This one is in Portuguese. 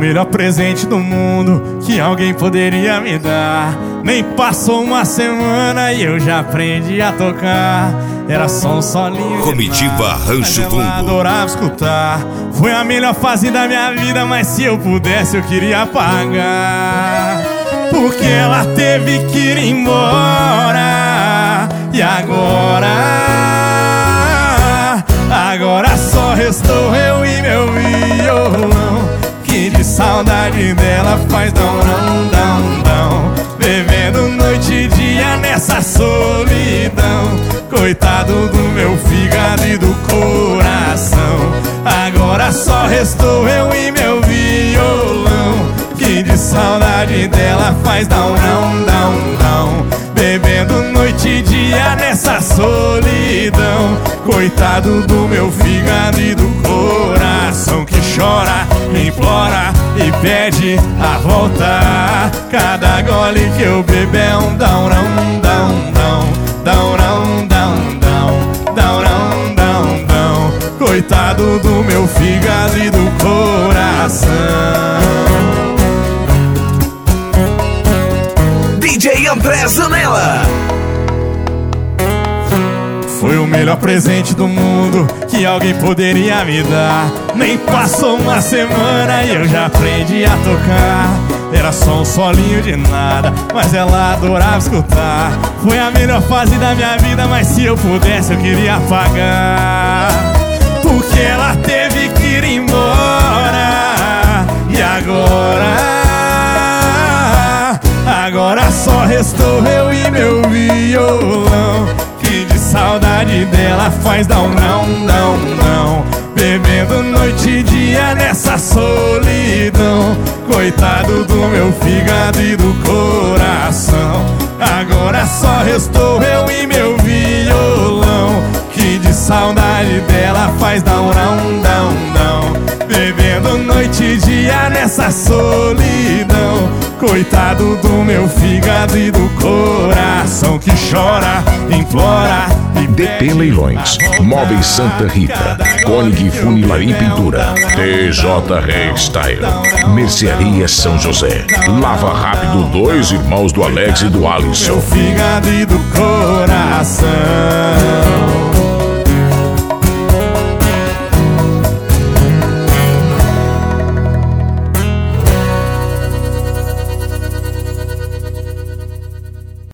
melhor presente do mundo que alguém poderia me dar. Nem passou uma semana e eu já aprendi a tocar. Era só um solinho. Comitiva Rancho Fundo. Adorava escutar. Foi a melhor fase da minha vida, mas se eu pudesse eu queria apagar. Porque ela teve que ir embora. E agora só restou eu e meu violão, que de saudade dela faz dão, bebendo noite e dia nessa solidão. Coitado do meu fígado e do coração. Agora só restou eu e meu violão, que de saudade dela faz dão, bebendo noite e dia nessa solidão. Coitado do meu fígado e do coração, que chora, implora e pede a volta. Cada gole que eu bebo é um dão. Coitado do meu fígado e do coração. DJ André Zanella. Foi o melhor presente do mundo que alguém poderia me dar. Nem passou uma semana e eu já aprendi a tocar. Era só um solinho de nada, mas ela adorava escutar. Foi a melhor fase da minha vida, mas se eu pudesse eu queria apagar. Porque ela teve que ir embora. E agora só restou eu e meu violão, que de saudade dela faz dão, bebendo noite e dia nessa solidão. Coitado do meu fígado e do coração. Agora só restou eu e meu violão, que de saudade dela faz dão, bebendo noite e dia nessa solidão. Coitado do meu fígado e do coração, que chora, implora e DP Leilões, Móveis Santa Rita, Koenig Funilaria e Pintura, TJ Hairstyle, Mercearia São José, Lava Rápido, dois irmãos do Alex e do Alisson. Meu fígado e do coração.